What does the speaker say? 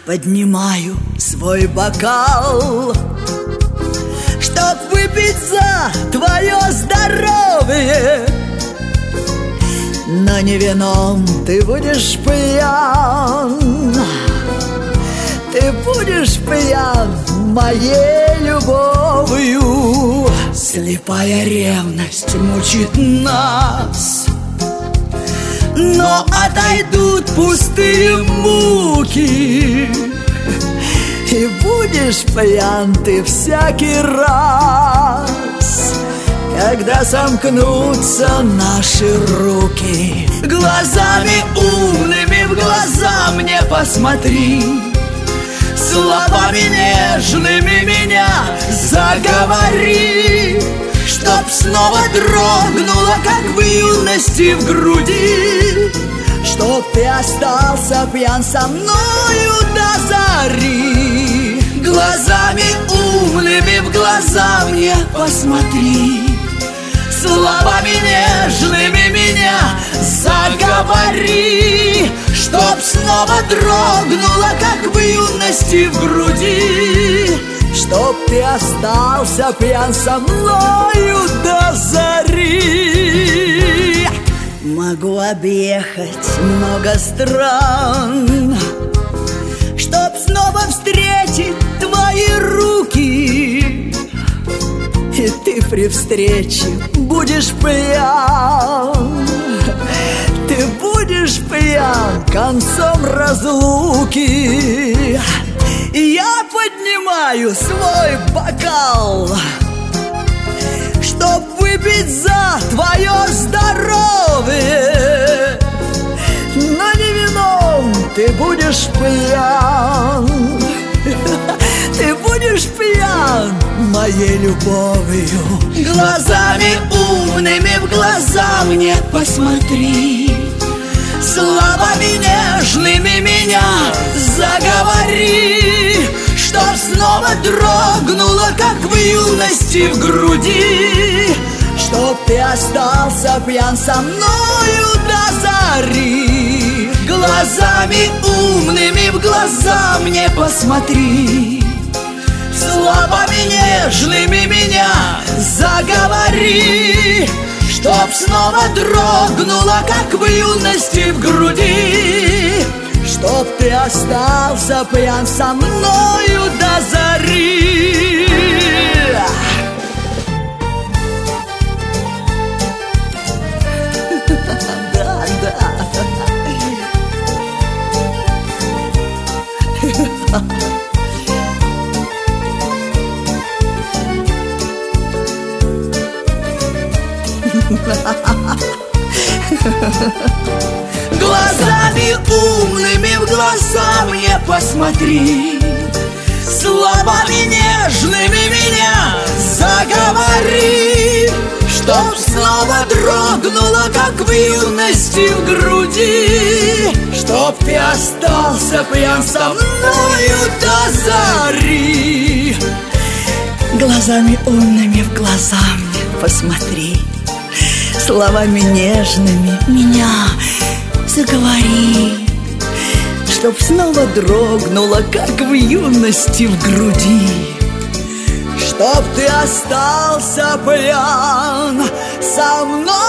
поднимаю свой бокал, чтоб выпить за твое здоровье. Но не вином ты будешь пьян, ты будешь пьян моей любовью. Слепая ревность мучит нас, но отойдут пустые муки, и будешь пьян ты всякий раз, когда сомкнутся наши руки. Глазами умными в глаза мне посмотри, словами нежными меня заговори, чтоб снова дрогнуло, как в юности в груди, чтоб ты остался пьян со мною до зари. Глазами умными в глаза мне посмотри, словами нежными меня заговори, чтоб снова дрогнуло, как в юности в груди, чтоб ты остался пьян со мною до зари. Могу объехать много стран, чтоб снова встретить твои руки, и ты при встрече будешь пьян, ты будешь пьян концом разлуки. Я поднимаю свой бокал, чтоб выпить за твое здоровье. Но не вином ты будешь пьян, ты будешь пьян моей любовью. Глазами умными в глаза мне посмотри, словами нежными меня заговори, чтоб снова дрогнуло, как в юности в груди, чтоб ты остался пьян со мною до зари. Глазами умными в глаза мне посмотри, словами нежными меня заговори, чтоб снова дрогнуло, как в юности в груди, чтоб ты остался пьян со мною до зари. Да, да. Глазами умными в глаза мне посмотри, словами нежными меня заговори, чтоб снова дрогнуло, как в юности в груди, чтоб ты остался пьян со мною до зари. Глазами умными в глаза мне посмотри, словами нежными меня заговори, чтоб снова дрогнуло, как в юности в груди, чтоб ты остался пьян со мной